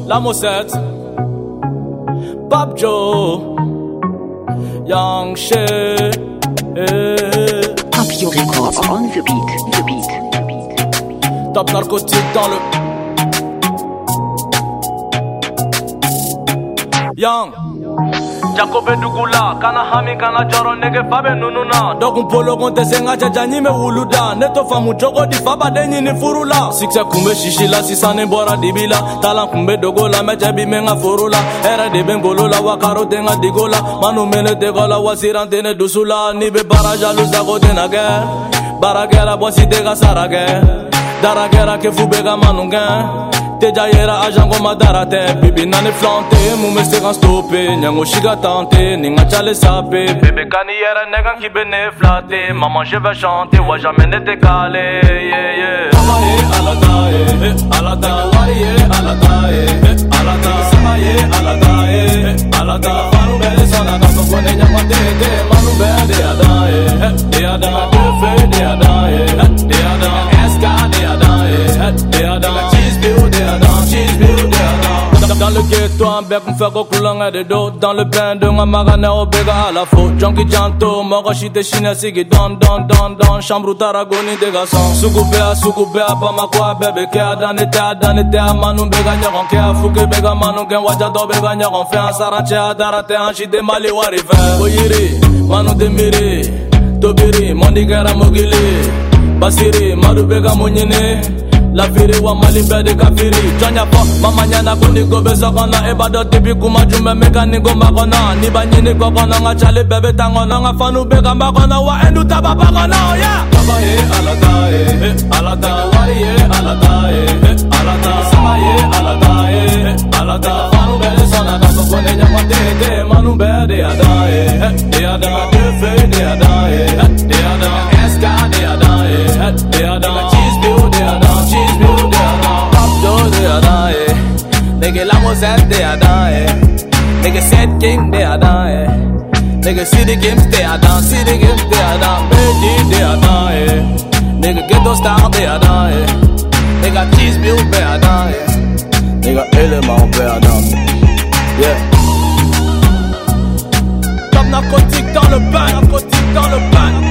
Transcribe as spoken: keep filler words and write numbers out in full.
La Mosette, Pape Joe, Young Shea, Papio Records on the beat, the beat, the beat, the beat. Top narcotique dans le Young Jacobe Dugula, kana hami kana joro nege fabe nununa. Dokun polo konte senga jajani me wuluda. Neto famu jogo di faba denyi ni furula. Sikse kumbe shishila sisane bora dibila. Talan kumbe dogola mejebi menga furula. Era de bengolola wakaro denga digola. Manu mele degola wasirante ne dusula. Nibe bara jaluza go denage. Baragera bosi dega sarage. Daragera ke fubega manunga. Teja yera ajango madarate. Bibi nani flante, mume segan stoppe. Nyango shiga tante, ninga chale sape. Bébé kani yera nega ki bene flatte. Maman je vais chanter, wa jamais ne décalé. Yeah yeah. Mama ye alada ye, alada. Wari ye alada ye, alada. Sama ye alada ye, alada. Manu bele sana naso kone nyama tete. Manu bele de ada ye, de ada. De fe de ada ye, de ada. Eska de ada ye, de ada. Dans le ghetto, un bec me fait coulanga de dos. Dans le bain de ma magana au béga à la faute. Junkie Janto, moro shite chine sigi don don don don. Chambre taragoni de garçon. Sukubea sukubea pa makwa bébé kea danete a danete a manu bega nyaron kea fuke bega manu gen wajado bega nyaron fe an saranche a darate an shite mali wari fe. Oyiri manu demiri tobiri mondi gara mogili basiri madu bega monyene. La firi wa mali bede kafiri. Jonya po mama nyana kundi gobe sokona. Eba do tipi kuma jume meka nigo makona. Niba nyini kokona nga chale bebe tangona. Nga fanu bega makona wa endu taba pakona. Yeah. Baba ye alada ye, alada. Wari ye alada ye, alada. Sama ye alada ye, alada. Fanu bede sona naso kone nyama tete. Manu bede ada ye, de ada. De fe de ada ye, de ada. Eska de ada ye, de ada. Cheese bill de ada. Nigga la Mosette they are dying. Nigga Set King they are dying. Nigga City Games they are down. City Games they are down. Baby they are dying. Nigga Ghetto Star they are dying. Nigga Cheese Bill they are dying. Nigga Element they are down. Yeah. Top narcotique dans le bain, narcotique dans le bain.